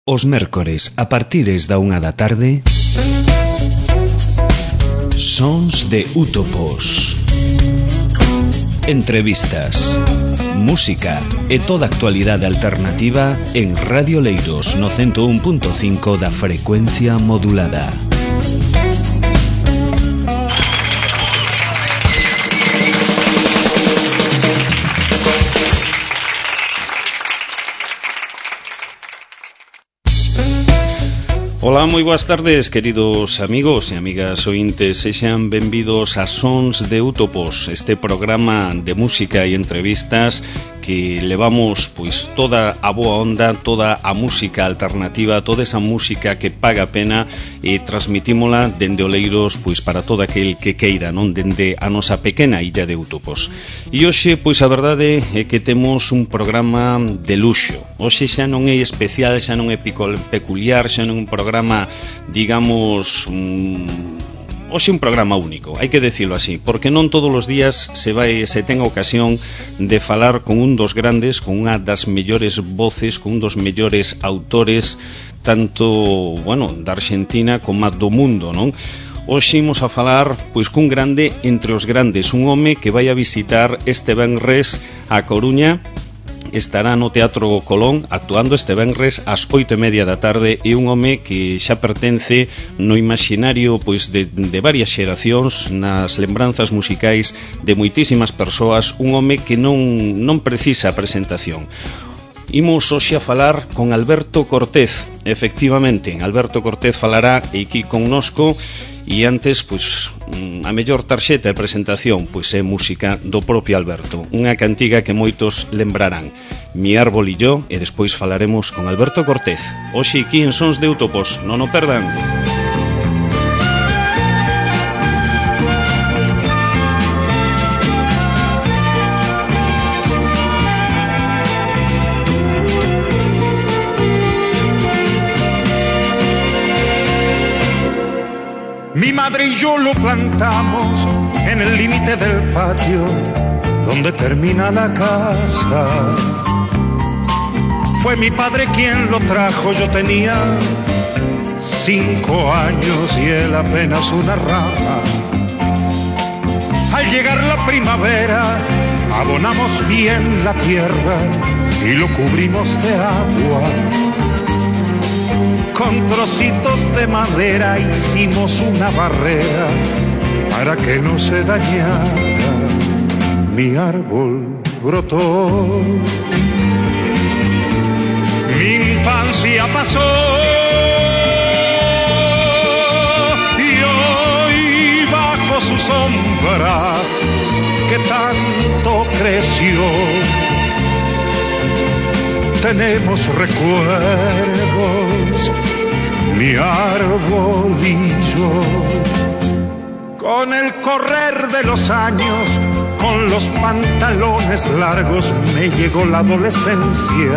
Os mércores, a partires da 1 da tarde, Sons de Útopos. Entrevistas, música e toda a actualidade alternativa en Radio Leiros no 101.5 da frecuencia modulada. Ola, moi boas tardes, queridos amigos e amigas ointes. Sexan benvidos a Sons de Útopos, este programa de música e entrevistas que levamos pois toda a boa onda, toda a música alternativa, toda esa música que paga a pena e transmitímola dende Oleiros pois para todo aquel que queira, non, dende a nosa pequena illa de Útopos. E hoxe pois a verdade é que temos un programa de luxo. Hoxe xa non é especial, xa non é peculiar, xa non é un programa, digamos, hoxe un programa único, hai que decirlo así, porque non todos os días se ten a ocasión de falar con un dos grandes, con unha das mellores voces, con un dos mellores autores, tanto, bueno, da Argentina como do mundo, non? Hoxe imos a falar pois cun grande entre os grandes, un home que vai a visitar este venres a Coruña. Estará no Teatro Colón actuando este venres ás 8:30 da tarde, e un home que xa pertence no imaginario pois de varias xeracións, nas lembranzas musicais de moitísimas persoas, un home que non precisa presentación. Imos hoxe a falar con Alberto Cortés. Efectivamente, Alberto Cortés falará aquí connosco. E antes, pois, a mellor tarxeta de presentación pois é música do propio Alberto, unha cantiga que moitos lembrarán, Mi árbol e yo, e despois falaremos con Alberto Cortés. Hoxe aquí en Sons de Útopos, non o perdan. Mi madre y yo lo plantamos en el límite del patio donde termina la casa. Fue mi padre quien lo trajo, yo tenía 5 años y él apenas una rama. Al llegar la primavera abonamos bien la tierra y lo cubrimos de agua. Con trocitos de madera hicimos una barrera para que no se dañara. Mi árbol brotó, mi infancia pasó y hoy bajo su sombra que tanto creció tenemos recuerdos, mi árbol y yo. Con el correr de los años, con los pantalones largos, me llegó la adolescencia.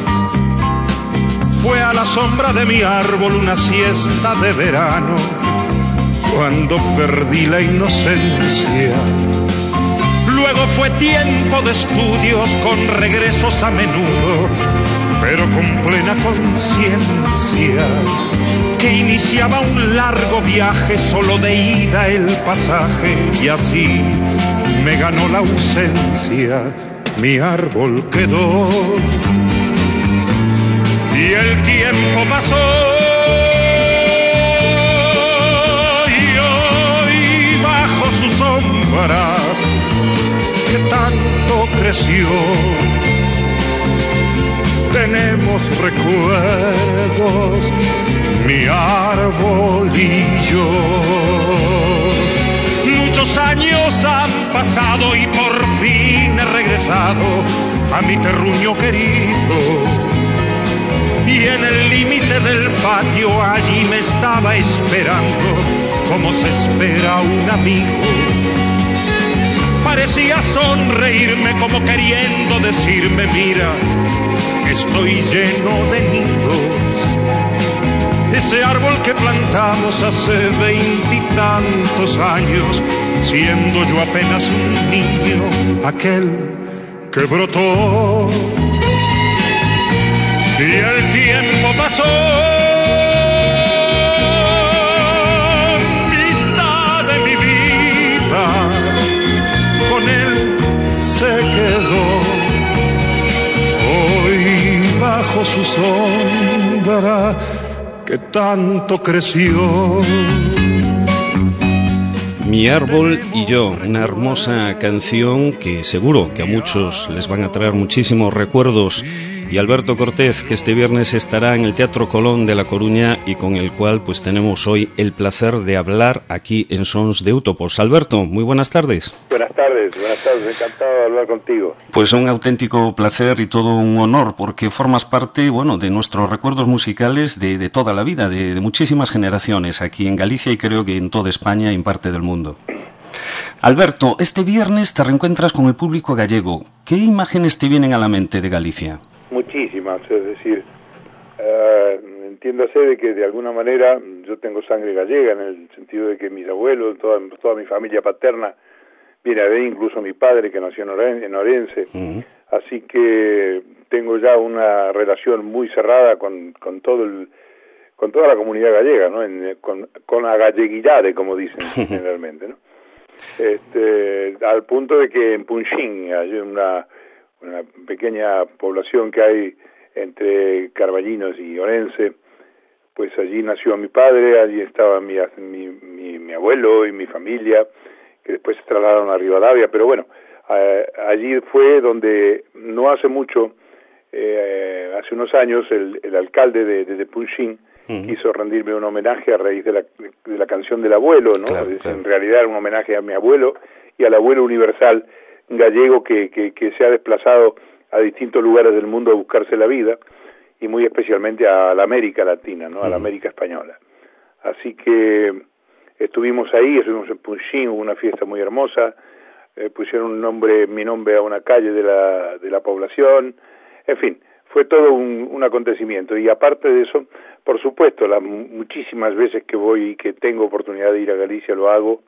Fue a la sombra de mi árbol una siesta de verano, cuando perdí la inocencia. Luego fue tiempo de estudios con regresos a menudo, pero con plena conciencia que iniciaba un largo viaje, solo de ida el pasaje, y así me ganó la ausencia. Mi árbol quedó y el tiempo pasó y hoy bajo su sombra que tanto creció tenemos recuerdos, mi árbol y yo. Muchos años han pasado y por fin he regresado a mi terruño querido, y en el límite del patio allí me estaba esperando como se espera un amigo. Parecía sonreírme como queriendo decirme, mira, estoy lleno de nidos. Ese árbol que plantamos hace 20 y tantos años, siendo yo apenas un niño, aquel que brotó. Y el tiempo pasó corazón, mitad de mi vida, con él se quedó. Hoy bajo su sombra que tanto creció. Mi árbol y yo, una hermosa canción que seguro que a muchos les van a traer muchísimos recuerdos. Y Alberto Cortés, que este viernes estará en el Teatro Colón de La Coruña y con el cual pues tenemos hoy el placer de hablar aquí en Sons de Útopos. Alberto, muy buenas tardes. Buenas tardes, encantado de hablar contigo. Pues un auténtico placer y todo un honor, porque formas parte, bueno, de nuestros recuerdos musicales de toda la vida, de muchísimas generaciones aquí en Galicia y creo que en toda España y en parte del mundo. Alberto, este viernes te reencuentras con el público gallego. ¿Qué imágenes te vienen a la mente de Galicia? Muchísimas, es decir, entiéndase de que de alguna manera yo tengo sangre gallega en el sentido de que mis abuelos, toda mi familia paterna viene de ahí, incluso mi padre que nació en Orense, así que tengo ya una relación muy cerrada con toda la comunidad gallega, ¿no? Con la galleguidade, como dicen generalmente, ¿no? Al punto de que en Punxín hay una pequeña población que hay entre Carballinos y Orense, pues allí nació mi padre, allí estaba mi abuelo y mi familia, que después se trasladaron a Rivadavia, pero bueno, allí fue donde no hace mucho, hace unos años, el alcalde de Punxín quiso rendirme un homenaje a raíz de la canción del abuelo, ¿no? Claro, claro. En realidad era un homenaje a mi abuelo y al abuelo universal gallego que se ha desplazado a distintos lugares del mundo a buscarse la vida y muy especialmente a la América Latina, ¿no? A la América Española. Así que estuvimos en Punxín, hubo una fiesta muy hermosa, pusieron mi nombre a una calle de la población, en fin, fue todo un acontecimiento. Y aparte de eso, por supuesto, muchísimas veces que voy y que tengo oportunidad de ir a Galicia lo hago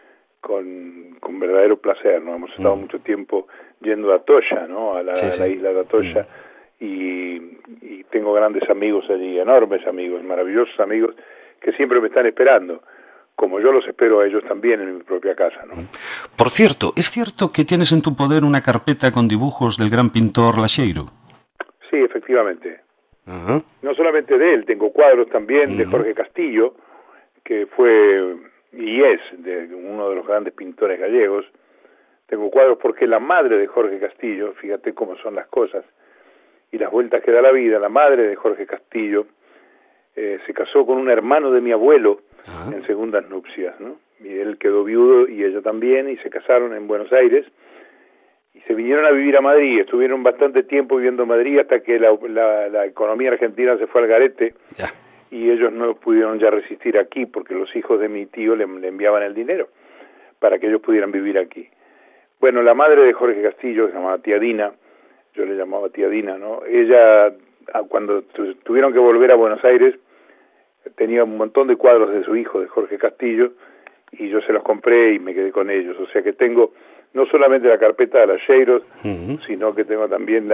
con verdadero placer, ¿no? Hemos estado mucho tiempo yendo a Atocha, ¿no? A la isla de Atocha, y tengo grandes amigos allí, enormes amigos, maravillosos amigos, que siempre me están esperando, como yo los espero a ellos también en mi propia casa, ¿no? Por cierto, ¿es cierto que tienes en tu poder una carpeta con dibujos del gran pintor Laxeiro? Sí, efectivamente. No solamente de él, tengo cuadros también de Jorge Castillo, que fue y es uno de los grandes pintores gallegos. Tengo cuadros porque la madre de Jorge Castillo, fíjate cómo son las cosas y las vueltas que da la vida, la madre de Jorge Castillo se casó con un hermano de mi abuelo en segundas nupcias, ¿no? Y él quedó viudo y ella también, y se casaron en Buenos Aires y se vinieron a vivir a Madrid. Estuvieron bastante tiempo viviendo en Madrid hasta que la economía argentina se fue al garete. Y ellos no pudieron ya resistir aquí porque los hijos de mi tío le enviaban el dinero para que ellos pudieran vivir aquí. Bueno, la madre de Jorge Castillo, que se llamaba Tía Dina, yo le llamaba Tía Dina, ¿no? Ella, cuando tuvieron que volver a Buenos Aires, tenía un montón de cuadros de su hijo, de Jorge Castillo, y yo se los compré y me quedé con ellos. O sea que tengo no solamente la carpeta de Laxeiro, sino que tengo también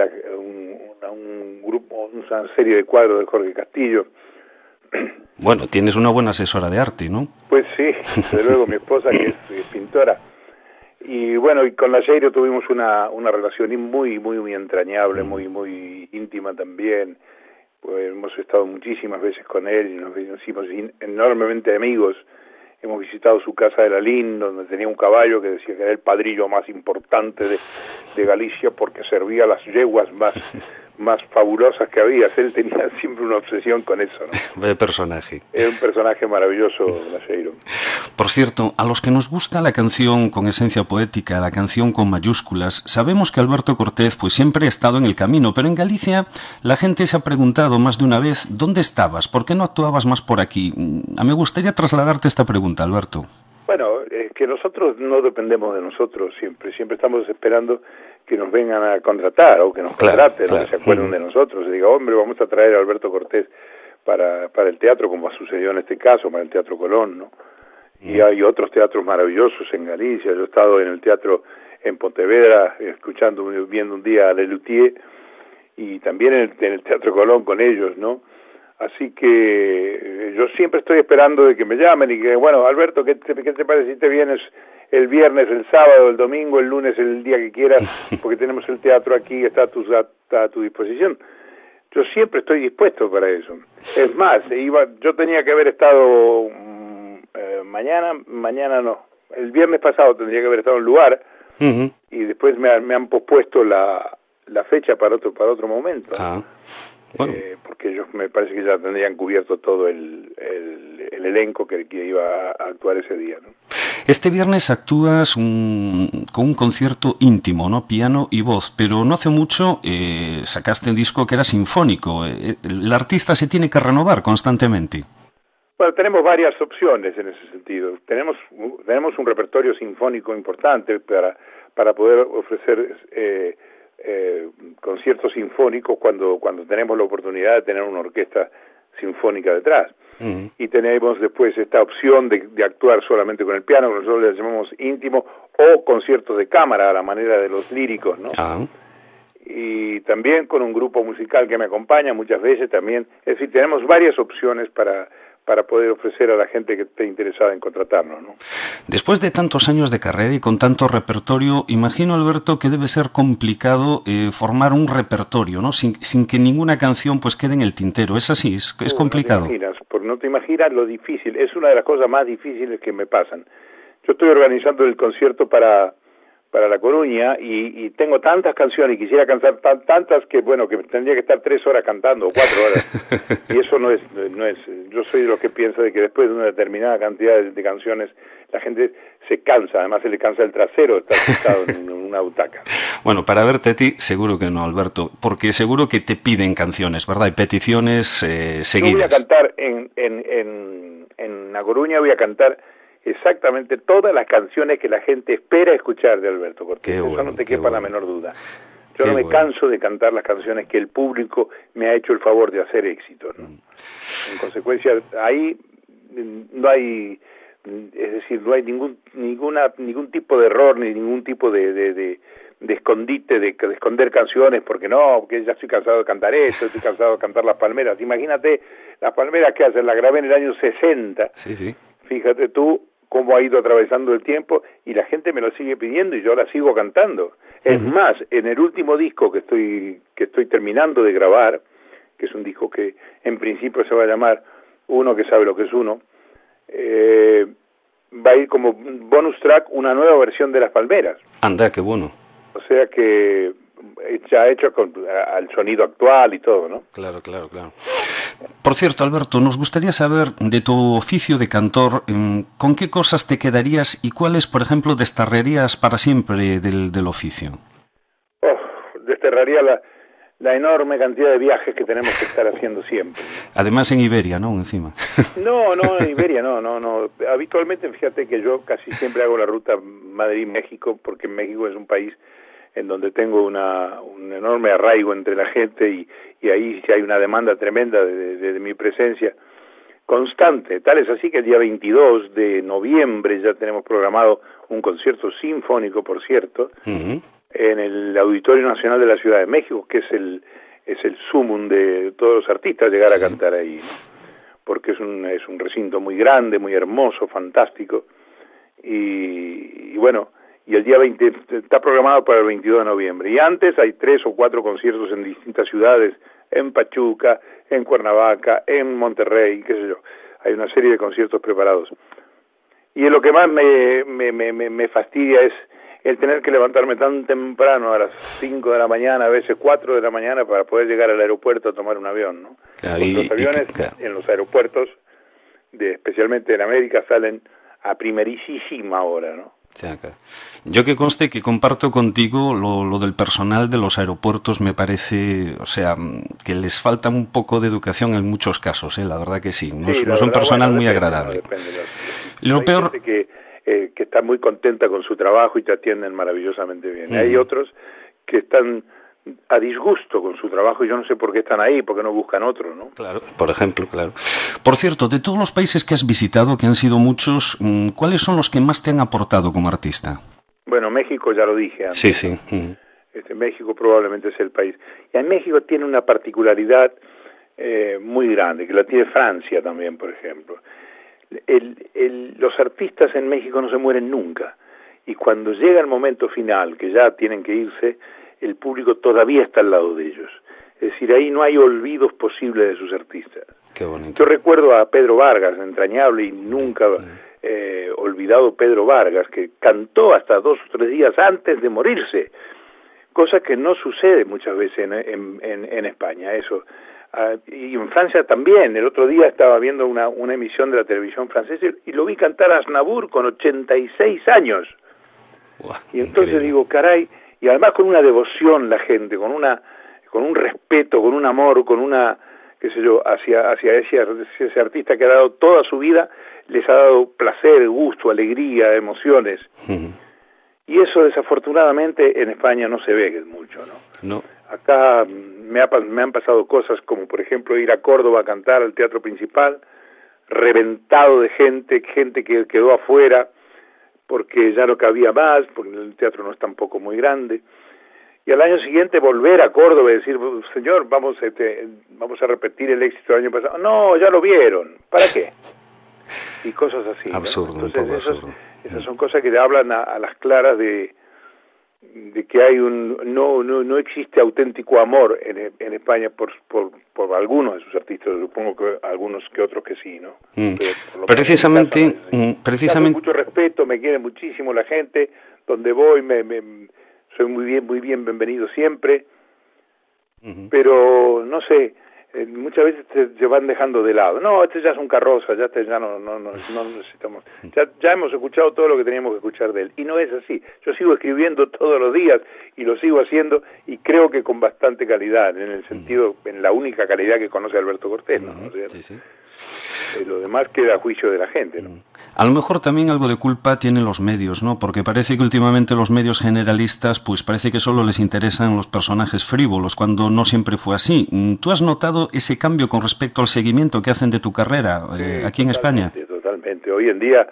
un grupo, una serie de cuadros de Jorge Castillo. Bueno, tienes una buena asesora de arte, ¿no? Pues sí, desde luego, mi esposa que es pintora. Y bueno, y con Laxeiro tuvimos una relación muy entrañable, muy íntima también. Pues hemos estado muchísimas veces con él y nos hicimos enormemente amigos. Hemos visitado su casa de Lalín, donde tenía un caballo que decía que era el padrillo más importante de Galicia porque servía las yeguas más fabulosas que había. Él tenía siempre una obsesión con eso, ¿no? De personaje. Era un personaje maravilloso, Laxeiro. Por cierto, a los que nos gusta la canción con esencia poética, la canción con mayúsculas, sabemos que Alberto Cortés pues siempre ha estado en el camino, pero en Galicia la gente se ha preguntado más de una vez, ¿dónde estabas? ¿Por qué no actuabas más por aquí? Me gustaría trasladarte esta pregunta, Alberto. Bueno, es que nosotros no dependemos de nosotros siempre estamos esperando que nos vengan a contratar o que nos contraten, claro. Que se acuerden de nosotros, y diga, hombre, vamos a traer a Alberto Cortés para el teatro, como ha sucedido en este caso, para el Teatro Colón, ¿no? Y hay otros teatros maravillosos en Galicia. Yo he estado en el teatro en Pontevedra, viendo un día a Lelutier, y también en el Teatro Colón con ellos, ¿no? Así que yo siempre estoy esperando de que me llamen y que, bueno, Alberto, ¿qué te parece si te vienes el viernes, el sábado, el domingo, el lunes, el día que quieras? Porque tenemos el teatro aquí, está a tu disposición. Yo siempre estoy dispuesto para eso. Es más, yo tenía que haber estado mañana no, el viernes pasado tendría que haber estado en lugar, y después me han pospuesto la fecha para otro momento. Bueno. Porque ellos me parece que ya tendrían cubierto todo el elenco que iba a actuar ese día, ¿no? Este viernes actúas con un concierto íntimo, ¿no? Piano y voz, pero no hace mucho sacaste un disco que era sinfónico. El artista se tiene que renovar constantemente. Bueno, tenemos varias opciones en ese sentido. Tenemos un repertorio sinfónico importante para poder ofrecer conciertos sinfónicos cuando tenemos la oportunidad de tener una orquesta sinfónica detrás. Y tenemos después esta opción de actuar solamente con el piano, que nosotros le llamamos íntimo, o conciertos de cámara a la manera de los líricos, ¿no? Y también con un grupo musical que me acompaña muchas veces también. Es decir, tenemos varias opciones para poder ofrecer a la gente que esté interesada en contratarnos, ¿no? Después de tantos años de carrera y con tanto repertorio, imagino, Alberto, que debe ser complicado formar un repertorio, ¿no? Sin que ninguna canción pues quede en el tintero. ¿Es así? ¿Es complicado? No te imaginas lo difícil. Es una de las cosas más difíciles que me pasan. Yo estoy organizando el concierto para La Coruña y tengo tantas canciones y quisiera cantar tantas que tendría que estar 3 horas cantando o 4 horas. Y eso no es, yo soy de los que piensa de que después de una determinada cantidad de canciones la gente se cansa, además se le cansa el trasero estar sentado en una butaca. Bueno, para verte a ti seguro que no, Alberto, porque seguro que te piden canciones, ¿verdad? Y peticiones seguidas. Yo voy a cantar en La Coruña, voy a cantar exactamente todas las canciones que la gente espera escuchar de Alberto Cortés. Eso no te quepa la menor duda. Yo no me canso de cantar las canciones que el público me ha hecho el favor de hacer éxito, ¿no? En consecuencia, ahí no hay, es decir, no hay ningún tipo de error ni ningún tipo de escondite, de esconder canciones, porque ya estoy cansado de cantar esto, estoy cansado de cantar Las Palmeras. Imagínate, Las Palmeras que hacen, la grabé en el año 60. Sí. Fíjate tú cómo ha ido atravesando el tiempo y la gente me lo sigue pidiendo y yo la sigo cantando. Es más, en el último disco que estoy terminando de grabar, que es un disco que en principio se va a llamar Uno que sabe lo que es uno, va a ir como bonus track una nueva versión de Las Palmeras. Anda, qué bueno. O sea que ya hecho al sonido actual y todo, ¿no? Claro. Por cierto, Alberto, nos gustaría saber de tu oficio de cantor, ¿con qué cosas te quedarías y cuáles, por ejemplo, desterrarías para siempre del oficio? Desterraría la enorme cantidad de viajes que tenemos que estar haciendo siempre. Además en Iberia, ¿no? Encima. No, en Iberia no. Habitualmente, fíjate que yo casi siempre hago la ruta Madrid-México, porque México es un país en donde tengo un enorme arraigo entre la gente y ahí sí hay una demanda tremenda de mi presencia constante. Tal es así que el día 22 de noviembre ya tenemos programado un concierto sinfónico, por cierto, en el Auditorio Nacional de la Ciudad de México, que es el sumum de todos los artistas llegar a cantar ahí, ¿no? Porque es un recinto muy grande, muy hermoso, fantástico, y bueno, y el día 20 está programado para el 22 de noviembre. Y antes hay 3 o 4 conciertos en distintas ciudades, en Pachuca, en Cuernavaca, en Monterrey, qué sé yo. Hay una serie de conciertos preparados. Y lo que más me fastidia es el tener que levantarme tan temprano, a las 5 de la mañana, a veces 4 de la mañana, para poder llegar al aeropuerto a tomar un avión, ¿no? Los aviones en los aeropuertos, especialmente en América, salen a primerísima hora, ¿no? Yo que conste que comparto contigo lo del personal de los aeropuertos. Me parece, que les falta un poco de educación en muchos casos, la verdad que sí. No es un personal muy agradable. Lo peor gente que está muy contenta con su trabajo y te atienden maravillosamente bien. Hay otros que están a disgusto con su trabajo y yo no sé por qué están ahí, porque no buscan otro, ¿no? Claro, por ejemplo, claro. Por cierto, de todos los países que has visitado, que han sido muchos, ¿cuáles son los que más te han aportado como artista? Bueno, México ya lo dije antes. Sí. México probablemente es el país. Y en México tiene una particularidad muy grande, que la tiene Francia también, por ejemplo. Los artistas en México no se mueren nunca, y cuando llega el momento final, que ya tienen que irse, el público todavía está al lado de ellos. Es decir, ahí no hay olvidos posibles de sus artistas. Qué bonito. Yo recuerdo a Pedro Vargas, entrañable y nunca olvidado Pedro Vargas, que cantó hasta 2 o 3 días antes de morirse, cosa que no sucede muchas veces en España, eso. Y en Francia también. El otro día estaba viendo una emisión de la televisión francesa y lo vi cantar a Aznavour con 86 años. Wow, y entonces increíble. digo, caray, y además con una devoción la gente, con un respeto, con un amor, con una, qué sé yo, hacia ese artista que ha dado toda su vida, les ha dado placer, gusto, alegría, emociones. Uh-huh. Y eso desafortunadamente en España no se ve mucho, ¿no? No. Acá me han pasado cosas como, por ejemplo, ir a Córdoba a cantar al Teatro Principal, reventado de gente que quedó afuera porque ya no cabía más, porque el teatro no es tampoco muy grande. Y al año siguiente volver a Córdoba y decir, señor, vamos a repetir el éxito del año pasado. No, ya lo vieron, ¿para qué? Y cosas así. Absurdo, ¿no? Entonces, un poco absurdo. Esas son cosas que le hablan a las claras de que hay no existe auténtico amor en España por algunos de sus artistas. Supongo que algunos que otros que sí, ¿no? Pero precisamente mucho respeto, me quiere muchísimo la gente, donde voy soy muy bien bienvenido siempre. Uh-huh. Pero no sé, muchas veces se van dejando de lado. No, este ya es un carroza, ya no necesitamos. Ya hemos escuchado todo lo que teníamos que escuchar de él. Y no es así. Yo sigo escribiendo todos los días y lo sigo haciendo, y creo que con bastante calidad, en el sentido, en la única calidad que conoce Alberto Cortés, ¿no? O sea, sí. Lo demás queda a juicio de la gente, ¿no? A lo mejor también algo de culpa tienen los medios, ¿no? Porque parece que últimamente los medios generalistas, pues parece que solo les interesan los personajes frívolos, cuando no siempre fue así. ¿Tú has notado ese cambio con respecto al seguimiento que hacen de tu carrera aquí en España? Totalmente. Hoy en día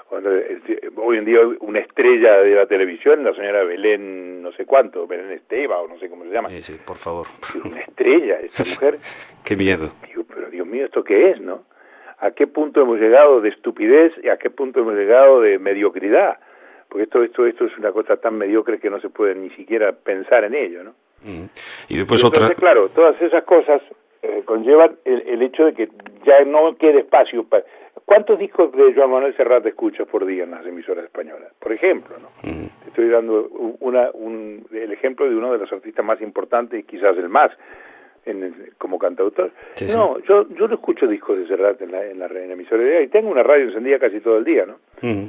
una estrella de la televisión, la señora Belén, no sé cuánto, Belén Esteba, o no sé cómo se llama. Sí, por favor. Una estrella, esa mujer. Qué miedo. Digo, pero Dios mío, ¿esto qué es, no? ¿A qué punto hemos llegado de estupidez y a qué punto hemos llegado de mediocridad? Porque esto es una cosa tan mediocre que no se puede ni siquiera pensar en ello, ¿no? Y después entonces, claro, todas esas cosas conllevan el hecho de que ya no quede espacio para... ¿Cuántos discos de Joan Manuel Serrat escuchas por día en las emisoras españolas? Por ejemplo, ¿no? Estoy dando el ejemplo de uno de los artistas más importantes y quizás el más como cantautor. Sí, no, sí. Yo no escucho discos de Serrat en la emisora de día, y tengo una radio encendida casi todo el día, ¿no?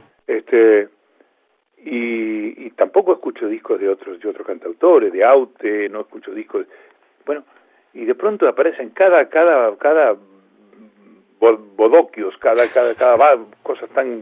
Y tampoco escucho discos de otros cantautores, de Aute, no escucho discos, bueno, y de pronto aparecen cada bodoquios, cada cosas tan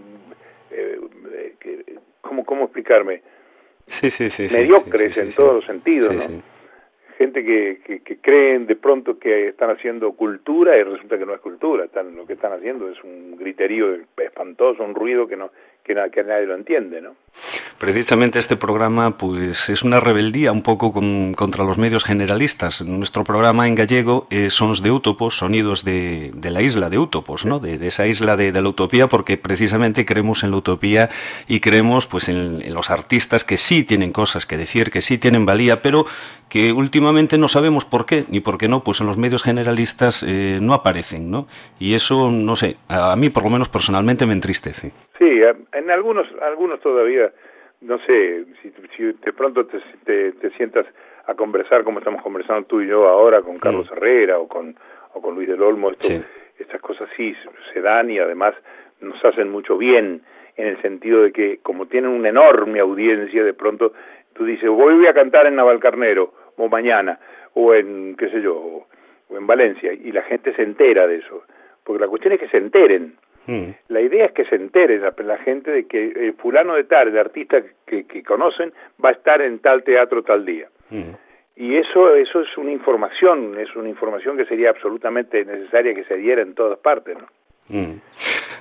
¿cómo explicarme? Sí, mediocres en todos los sentidos, sí, ¿no? Sí. Gente que creen de pronto que están haciendo cultura y resulta que no es cultura. Lo que están haciendo es un griterío espantoso, un ruido que nadie lo entiende, ¿no? Precisamente este programa pues es una rebeldía un poco contra los medios generalistas. Nuestro programa en gallego es Sons de Útopos, sonidos de la isla de Útopos, ¿no? De esa isla de la utopía, porque precisamente creemos en la utopía y creemos pues en los artistas que sí tienen cosas que decir, que sí tienen valía, pero que últimamente no sabemos por qué, ni por qué no, pues en los medios generalistas no aparecen, ¿no? Y eso, no sé, a mí por lo menos personalmente me entristece. Sí, en algunos todavía, no sé, si de pronto te sientas a conversar como estamos conversando tú y yo ahora con Carlos Herrera o con Luis del Olmo, estas cosas sí se dan y además nos hacen mucho bien, en el sentido de que como tienen una enorme audiencia, de pronto tú dices, voy a cantar en Navalcarnero, o mañana, o en, qué sé yo, o en Valencia, y la gente se entera de eso, porque la cuestión es que se enteren. La idea es que se entere la gente de que fulano de tal, el artista que conocen, va a estar en tal teatro tal día. Y eso es una información que sería absolutamente necesaria que se diera en todas partes, ¿no?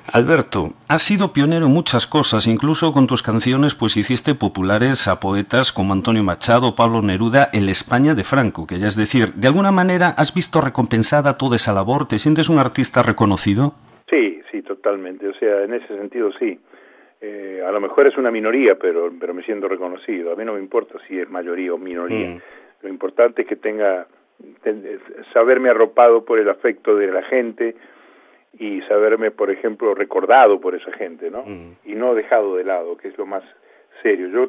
Alberto, has sido pionero en muchas cosas, incluso con tus canciones pues hiciste populares a poetas como Antonio Machado, Pablo Neruda, el España de Franco, que ya es decir, de alguna manera has visto recompensada toda esa labor, ¿te sientes un artista reconocido? Sí, totalmente, o sea, en ese sentido sí. A lo mejor es una minoría, pero me siento reconocido. A mí no me importa si es mayoría o minoría. Lo importante es que saberme arropado por el afecto de la gente y saberme, por ejemplo, recordado por esa gente, ¿no? Y no dejado de lado, que es lo más serio. Yo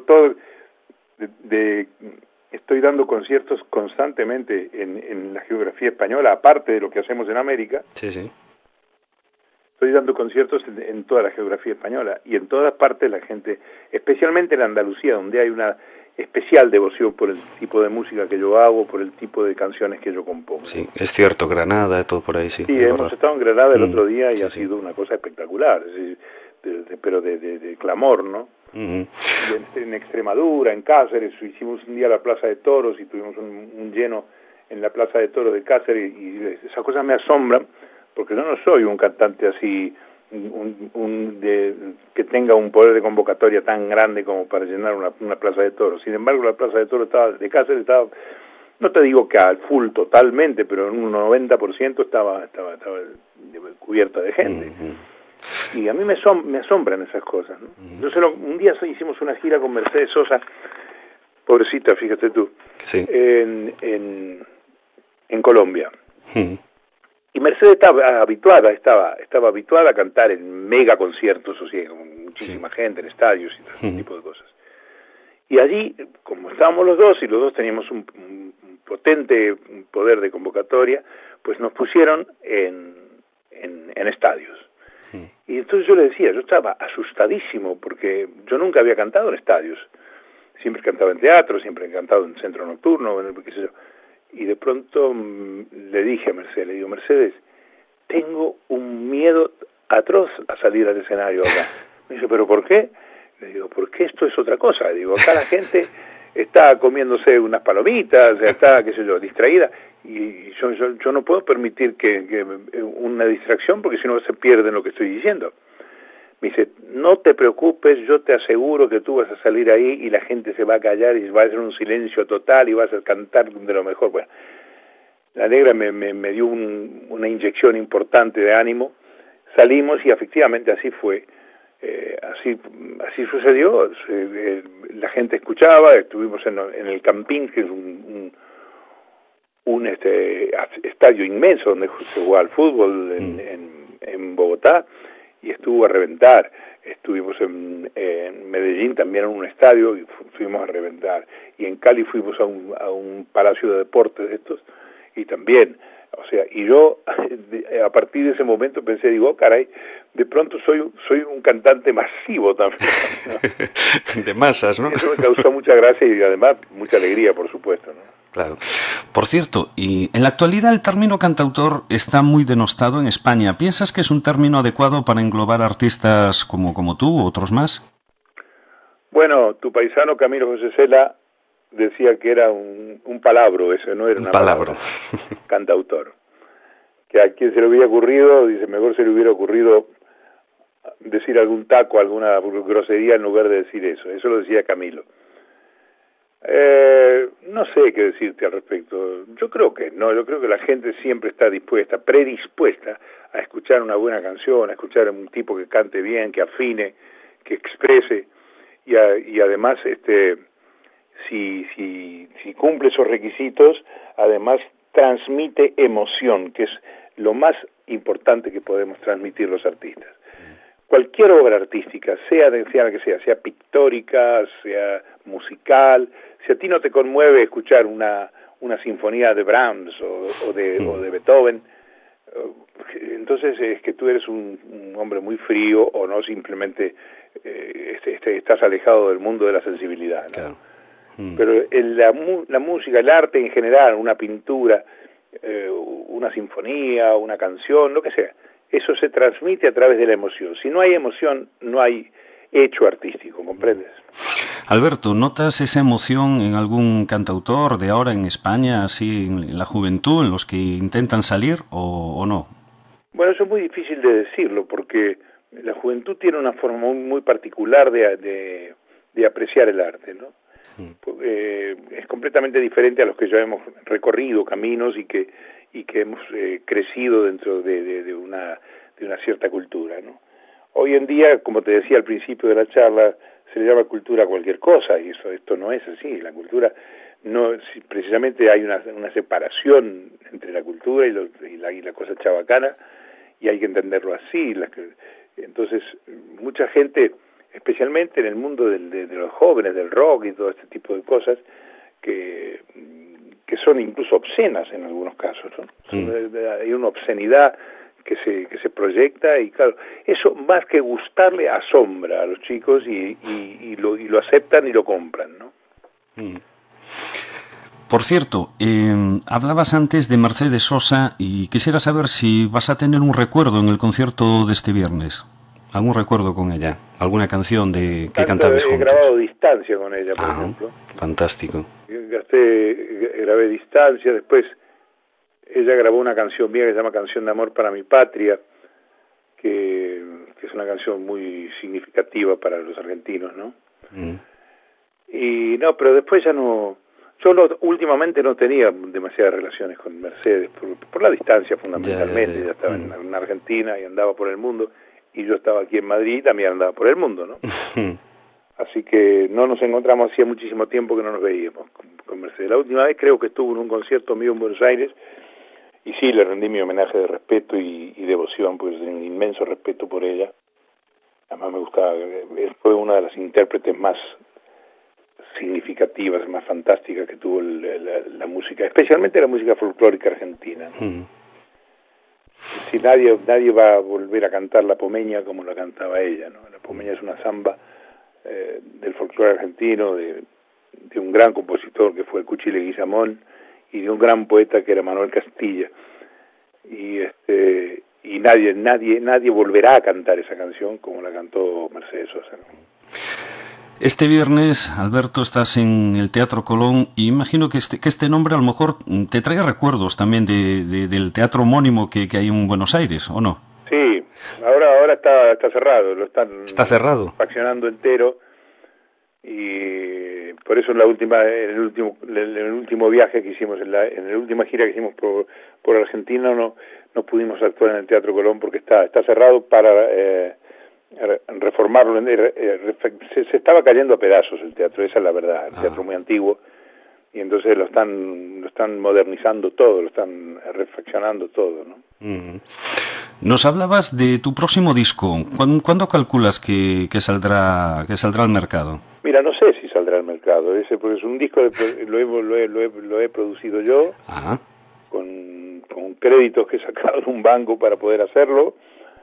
estoy dando conciertos constantemente en la geografía española, aparte de lo que hacemos en América. Sí. Estoy dando conciertos en toda la geografía española y en todas partes la gente, especialmente en Andalucía, donde hay una especial devoción por el tipo de música que yo hago, por el tipo de canciones que yo compongo. Sí, es cierto, Granada, todo por ahí, sí. Sí, hemos estado en Granada el otro día y ha sido una cosa espectacular, pero de clamor, ¿no? Y en Extremadura, en Cáceres, hicimos un día la Plaza de Toros y tuvimos un lleno en la Plaza de Toros de Cáceres y esas cosas me asombran, porque yo no soy un cantante así, que tenga un poder de convocatoria tan grande como para llenar una plaza de toros. Sin embargo, la plaza de toros de Cáceres estaba, no te digo que al full totalmente, pero en un 90% estaba cubierta de gente. Y a mí me asombran esas cosas, ¿no? Un día hicimos una gira con Mercedes Sosa, pobrecita, fíjate tú, sí. en Colombia. Y Mercedes estaba habituada a cantar en mega conciertos, o sea, con muchísima gente, en estadios y todo ese tipo de cosas. Y allí, como estábamos los dos, y los dos teníamos un potente poder de convocatoria, pues nos pusieron en estadios. Y entonces yo le decía, yo estaba asustadísimo, porque yo nunca había cantado en estadios. Siempre he cantado en teatro, siempre he cantado en centro nocturno, qué sé yo. Y de pronto le dije a Mercedes, le digo, Mercedes, tengo un miedo atroz a salir al escenario acá. Me dice, ¿pero por qué? Le digo, porque esto es otra cosa. Le digo, acá la gente está comiéndose unas palomitas, está, qué sé yo, distraída, y yo no puedo permitir que una distracción, porque si no se pierde lo que estoy diciendo. Me dice, no te preocupes, yo te aseguro que tú vas a salir ahí y la gente se va a callar y va a ser un silencio total y vas a cantar de lo mejor. Bueno, la negra me dio una inyección importante de ánimo, salimos y efectivamente así fue, así sucedió, la gente escuchaba, estuvimos en el Campín, que es un estadio inmenso donde se juega al fútbol en Bogotá, y estuvo a reventar. Estuvimos en Medellín también en un estadio y fuimos a reventar. Y en Cali fuimos a un palacio de deportes de estos y también, o sea, y yo a partir de ese momento pensé, digo, caray, de pronto soy un cantante masivo también, ¿no? De masas, ¿no? Eso me causó mucha gracia y además mucha alegría, por supuesto, ¿no? Claro. Por cierto, y en la actualidad el término cantautor está muy denostado en España. ¿Piensas que es un término adecuado para englobar artistas como tú u otros más? Bueno, tu paisano Camilo José Cela decía que era un palabro, eso no era una palabra. Cantautor. Que a quien se le hubiera ocurrido, dice, mejor se le hubiera ocurrido decir algún taco, alguna grosería en lugar de decir eso. Eso lo decía Camilo. No sé qué decirte al respecto. Yo creo que no, yo creo que la gente siempre está predispuesta a escuchar una buena canción, a escuchar a un tipo que cante bien, que afine, que exprese, y además si cumple esos requisitos, además transmite emoción, que es lo más importante que podemos transmitir los artistas. Cualquier obra artística, sea la que sea pictórica, sea musical, si a ti no te conmueve escuchar una sinfonía de Brahms o de Beethoven, entonces es que tú eres un hombre muy frío o no simplemente estás alejado del mundo de la sensibilidad, ¿no? Claro. Pero la música, el arte en general, una pintura, una sinfonía, una canción, lo que sea, eso se transmite a través de la emoción. Si no hay emoción, no hay hecho artístico, ¿comprendes? Alberto, ¿notas esa emoción en algún cantautor de ahora en España, así en la juventud, en los que intentan salir o no? Bueno, eso es muy difícil de decirlo, porque la juventud tiene una forma muy particular de apreciar el arte, ¿no? Es completamente diferente a los que ya hemos recorrido caminos y que hemos crecido dentro de una cierta cultura, ¿no? Hoy en día, como te decía al principio de la charla, se le llama cultura a cualquier cosa, y esto no es así. La cultura no, precisamente hay una separación entre la cultura y la cosa chabacana, y hay que entenderlo así. Entonces, mucha gente, especialmente en el mundo de los jóvenes, del rock y todo este tipo de cosas, que son incluso obscenas en algunos casos, ¿no? Hay una obscenidad que se proyecta, y claro, eso más que gustarle asombra a los chicos y lo aceptan y lo compran, ¿no? Por cierto, hablabas antes de Mercedes Sosa y quisiera saber si vas a tener un recuerdo en el concierto de este viernes. ¿Algún recuerdo con ella? ¿Alguna canción que cantabas juntos? He grabado Distancia con ella, por ejemplo. Fantástico. Grabé Distancia, después ella grabó una canción mía que se llama Canción de Amor para mi Patria, que es una canción muy significativa para los argentinos, ¿no? Y no, pero después ya no... últimamente no tenía demasiadas relaciones con Mercedes, por la distancia fundamentalmente. Ella estaba en Argentina y andaba por el mundo, y yo estaba aquí en Madrid y también andaba por el mundo, ¿no? Así que no nos encontramos, hacía muchísimo tiempo que no nos veíamos con Mercedes. La última vez creo que estuvo en un concierto mío en Buenos Aires, y sí, le rendí mi homenaje de respeto y devoción, pues tengo un inmenso respeto por ella. Además me gustaba, fue una de las intérpretes más significativas, más fantásticas que tuvo la música, especialmente la música folclórica argentina, ¿no? Si nadie va a volver a cantar La Pomeña como la cantaba ella, ¿no? La Pomeña es una samba del folclore argentino, de un gran compositor que fue el Cuchi Leguizamón, y de un gran poeta que era Manuel Castilla, y nadie volverá a cantar esa canción como la cantó Mercedes Sosa, ¿no? Este viernes, Alberto, estás en el Teatro Colón, y imagino que este nombre a lo mejor te trae recuerdos también del teatro homónimo que hay en Buenos Aires, ¿o no? Sí, ahora está cerrado, ¿Está cerrado? Faccionando entero, y por eso en el último viaje que hicimos, en la última gira que hicimos por Argentina, no pudimos actuar en el Teatro Colón porque está cerrado para reformarlo. Se estaba cayendo a pedazos el teatro, esa es la verdad. El teatro muy antiguo, y entonces lo están modernizando todo, lo están refaccionando todo, ¿no? Nos hablabas de tu próximo disco. ¿Cuándo calculas que saldrá al mercado? Mira, no sé si saldrá al mercado. Porque es un disco, lo he producido yo, con créditos que he sacado de un banco para poder hacerlo,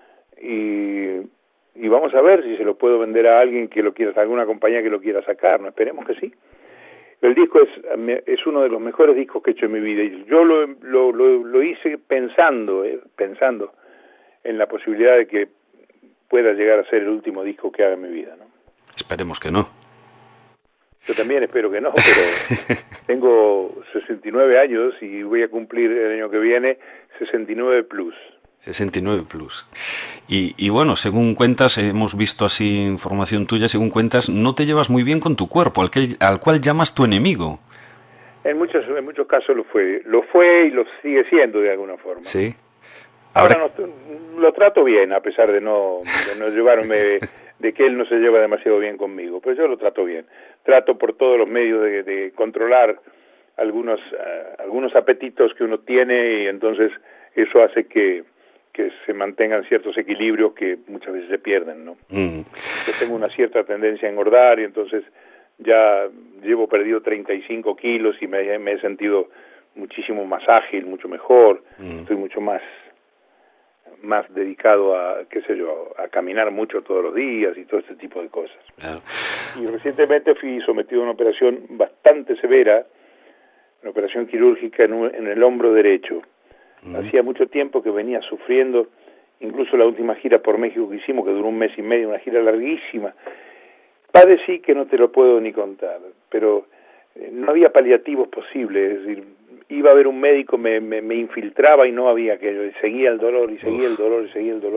y vamos a ver si se lo puedo vender a alguien que lo quiera, a alguna compañía que lo quiera sacar, ¿no? Esperemos que sí. El disco es uno de los mejores discos que he hecho en mi vida, y yo lo hice pensando en la posibilidad de que pueda llegar a ser el último disco que haga en mi vida, ¿no? Esperemos que no. Yo también espero que no, pero tengo 69 años y voy a cumplir el año que viene 69 plus. 69 plus. Y bueno, según cuentas, hemos visto así información tuya, según cuentas, no te llevas muy bien con tu cuerpo, al cual llamas tu enemigo. En muchos casos lo fue y lo sigue siendo de alguna forma. Sí. Ahora lo trato bien, a pesar de no llevarme, de que él no se lleva demasiado bien conmigo, pero yo lo trato bien. Trato por todos los medios de controlar algunos apetitos que uno tiene, y entonces eso hace que se mantengan ciertos equilibrios que muchas veces se pierden, ¿no? Yo tengo una cierta tendencia a engordar, y entonces ya llevo perdido 35 kilos y me he sentido muchísimo más ágil, mucho mejor. Estoy mucho más dedicado a caminar mucho todos los días y todo este tipo de cosas. Claro. Y recientemente fui sometido a una operación bastante severa, una operación quirúrgica en el hombro derecho. Hacía mucho tiempo que venía sufriendo, incluso la última gira por México que hicimos, que duró 1 mes y medio, una gira larguísima. Padecí que no te lo puedo ni contar, pero no había paliativos posibles, es decir, iba a ver un médico, me infiltraba y no había aquello, y seguía el dolor, y seguía el dolor, y seguía el dolor.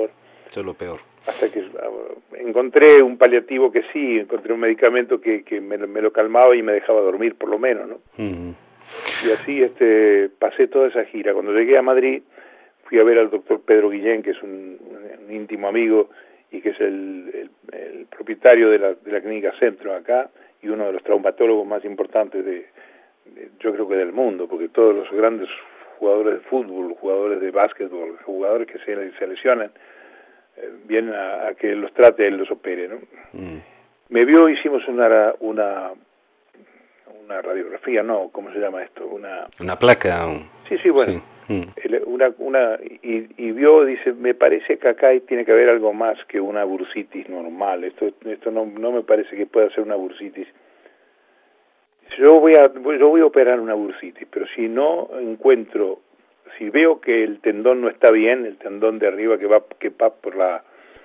Eso es lo peor. Hasta que encontré un paliativo que sí, encontré un medicamento que me lo calmaba y me dejaba dormir por lo menos, ¿no? Y así pasé toda esa gira. Cuando llegué a Madrid fui a ver al doctor Pedro Guillén, que es un íntimo amigo y que es el propietario de la clínica Centro acá y uno de los traumatólogos más importantes yo creo que del mundo, porque todos los grandes jugadores de fútbol, jugadores de básquetbol, jugadores que se lesionan, vienen a que los trate, él los opere, ¿no? Me vio, hicimos una radiografía, no, ¿cómo se llama esto? Una placa. Sí, bueno. Sí. Y vio, dice, me parece que acá tiene que haber algo más que una bursitis normal. Esto no me parece que pueda ser una bursitis. Yo voy a operar una bursitis, pero si no encuentro, si veo que el tendón no está bien, el tendón de arriba que va por la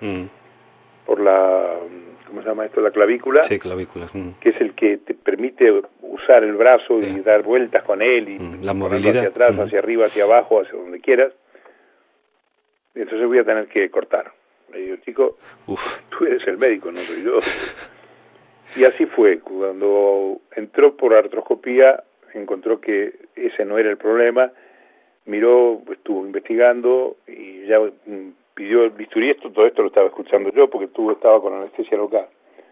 ¿cómo se llama esto? La clavícula. Sí, clavícula. Que es el que te permite usar el brazo y dar vueltas con él y la movilidad hacia atrás, hacia arriba, hacia abajo, hacia donde quieras. Entonces voy a tener que cortar. Le digo, chico, tú eres el médico, no soy yo. Y así fue. Cuando entró por artroscopía, encontró que ese no era el problema. Miró, estuvo investigando y ya pidió el bisturí. Todo esto lo estaba escuchando yo porque estaba con anestesia local.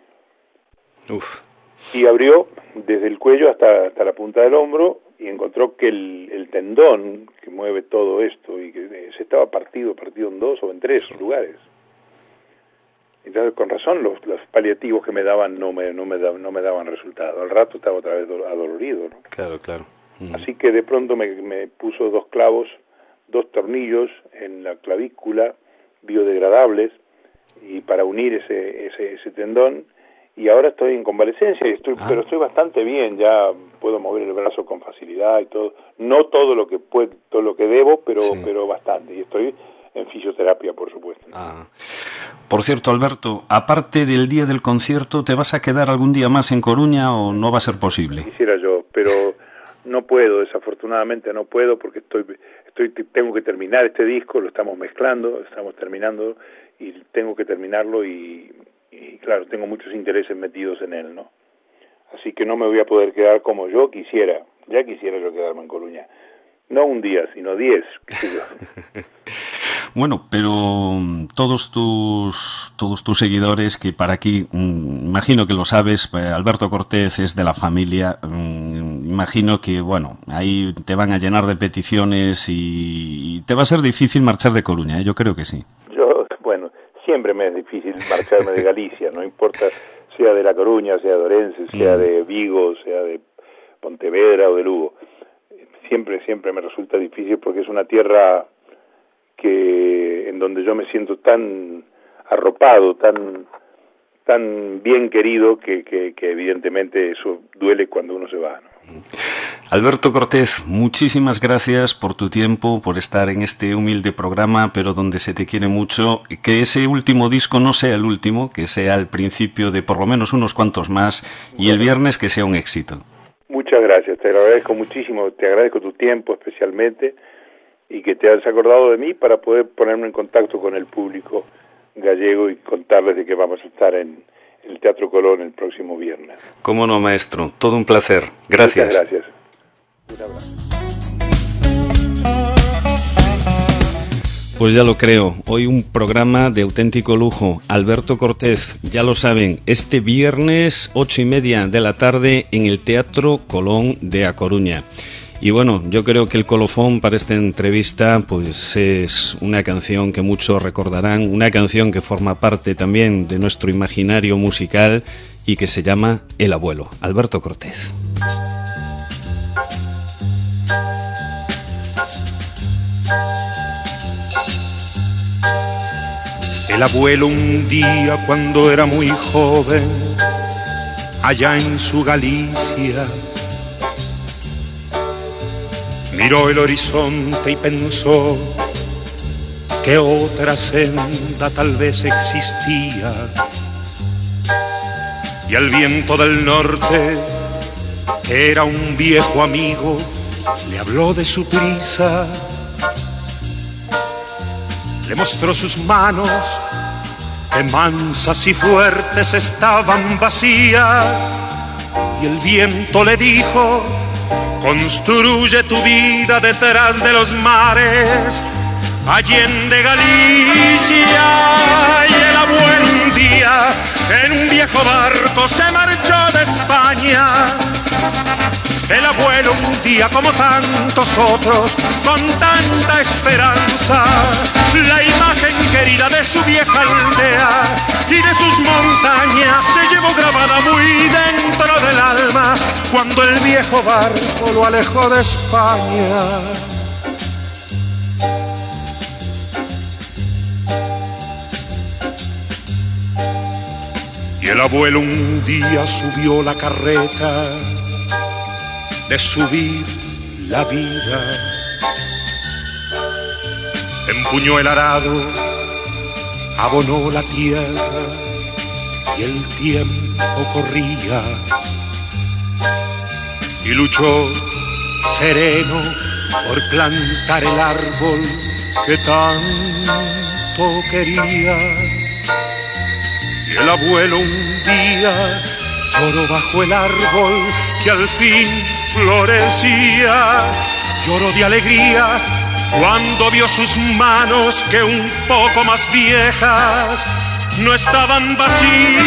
Y abrió desde el cuello hasta la punta del hombro y encontró que el tendón que mueve todo esto y que se estaba partido en 2 o en 3 lugares. Entonces, con razón, los paliativos que me daban no me daban resultado. Al rato estaba otra vez adolorido, ¿no? Claro. Así que de pronto me puso 2 clavos, 2 tornillos en la clavícula biodegradables y para unir ese tendón. Y ahora estoy en convalecencia, pero estoy bastante bien, ya puedo mover el brazo con facilidad y todo. No todo lo que debo, pero bastante. Y estoy en fisioterapia, por supuesto. Por cierto, Alberto, aparte del día del concierto, ¿te vas a quedar algún día más en Coruña o no va a ser posible? Quisiera yo, pero no puedo, desafortunadamente no puedo porque tengo que terminar este disco, lo estamos mezclando, estamos terminando y tengo que terminarlo y claro, tengo muchos intereses metidos en él, ¿no? Así que no me voy a poder quedar como yo quisiera. Ya quisiera yo quedarme en Coruña. No un día, sino 10, qué sé yo. Bueno, pero todos tus seguidores, que para aquí, imagino que lo sabes, Alberto Cortés es de la familia, imagino que, bueno, ahí te van a llenar de peticiones y te va a ser difícil marchar de Coruña, ¿eh? Yo creo que sí. Siempre me es difícil marcharme de Galicia, no importa sea de La Coruña, sea de Orense, sea de Vigo, sea de Pontevedra o de Lugo. Siempre me resulta difícil porque es una tierra en donde yo me siento tan arropado, tan bien querido que evidentemente eso duele cuando uno se va, ¿no? Alberto Cortés, muchísimas gracias por tu tiempo, por estar en este humilde programa, pero donde se te quiere mucho. Que ese último disco no sea el último, que sea el principio de por lo menos unos cuantos más, y el viernes que sea un éxito. Muchas gracias, te lo agradezco muchísimo, te agradezco tu tiempo especialmente y que te hayas acordado de mí para poder ponerme en contacto con el público gallego y contarles de que vamos a estar en el Teatro Colón el próximo viernes. Cómo no, maestro, todo un placer. Gracias. Muchas gracias. Un abrazo. Pues ya lo creo, hoy un programa de auténtico lujo. Alberto Cortés, ya lo saben, este viernes 8:30 de la tarde en el Teatro Colón de A Coruña. Y bueno, yo creo que el colofón para esta entrevista pues es una canción que muchos recordarán, una canción que forma parte también de nuestro imaginario musical y que se llama El Abuelo, Alberto Cortés. El abuelo un día cuando era muy joven, allá en su Galicia, miró el horizonte y pensó que otra senda tal vez existía. Y al viento del norte, que era un viejo amigo, le habló de su prisa. le mostró sus manos, que mansas y fuertes estaban vacías, y el viento le dijo: construye tu vida detrás de los mares, allende Galicia. Y el abuelo un día en un viejo barco se marchó de España. El abuelo un día, como tantos otros, con tanta esperanza, la imagen querida de su vieja aldea y de sus montañas se llevó grabada muy dentro del alma cuando el viejo barco lo alejó de España. Y el abuelo un día subió la carreta de subir la vida, empuñó el arado, abonó la tierra y el tiempo corría, y luchó sereno por plantar el árbol que tanto quería. Y el abuelo un día lloró bajo el árbol que al fin florecía, lloró de alegría cuando vio sus manos, que un poco más viejas no estaban vacías.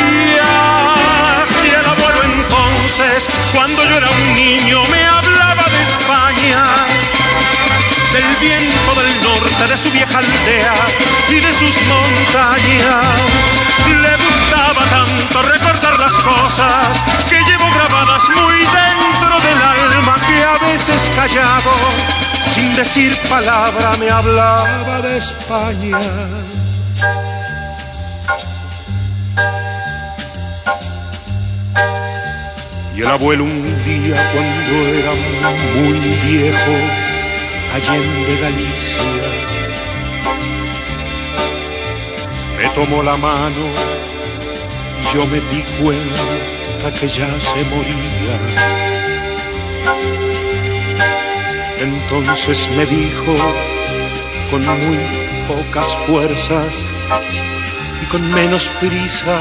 Y el abuelo entonces, cuando yo era un niño, me hablaba de España, del viento del norte, de su vieja aldea y de sus montañas. Le gustaba tanto recordar las cosas que llevo grabadas muy dentro del alma, que a veces callado, sin decir palabra, me hablaba de España. Y el abuelo un día, cuando era muy viejo, allende Galicia, me tomó la mano y yo me di cuenta que ya se moría. Entonces me dijo con muy pocas fuerzas y con menos prisa: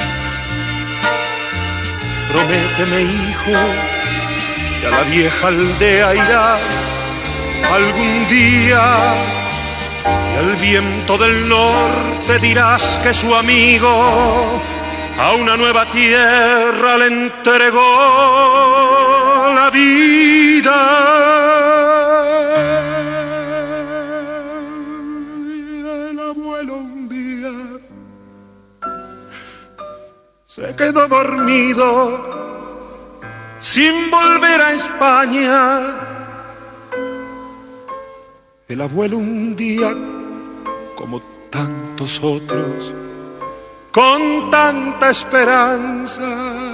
prométeme, hijo, que a la vieja aldea irás algún día, y al viento del norte dirás que su amigo a una nueva tierra le entregó la vida. Y el abuelo un día se quedó dormido sin volver a España. El abuelo un día, como tantos otros, con tanta esperanza,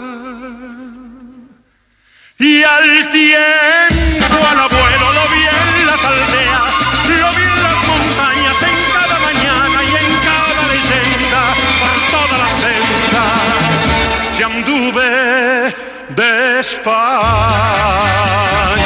y al tiempo al abuelo lo vi en las aldeas, lo vi en las montañas, en cada mañana y en cada leyenda, por todas las sendas que anduve de España.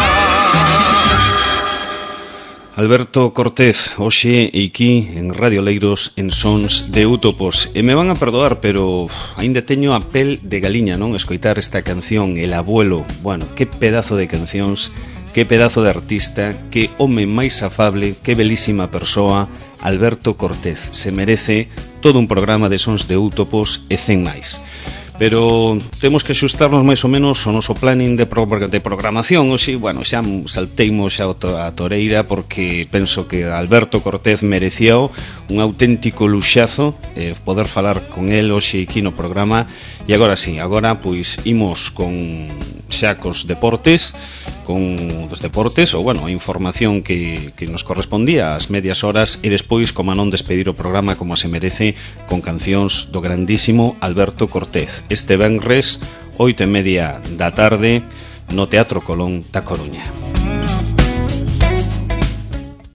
Alberto Cortés, hoxe aquí en Radio Leiros en Sons de Útopos. E me van a perdoar, pero ainda teño a pel de galiña, non? Escoitar esta canción, El Abuelo. Bueno, que pedazo de cancións, que pedazo de artista, que home máis afable, que belísima persoa, Alberto Cortés. Se merece todo un programa de Sons de Útopos e 100 máis. Pero temos que axustarnos máis ou menos ao noso planning de programación. Oxe, bueno, xa salteimos xa a toreira, porque penso que Alberto Cortés merecía un auténtico luxazo poder falar con el hoxe aquí no programa. E agora sí, agora pois imos con xa cos deportes, ou bueno, a información que nos correspondía ás medias horas, e despois, como a non despedir o programa como se merece, con cancións do grandísimo Alberto Cortés. Este venres, 8:30 da tarde, no Teatro Colón da Coruña.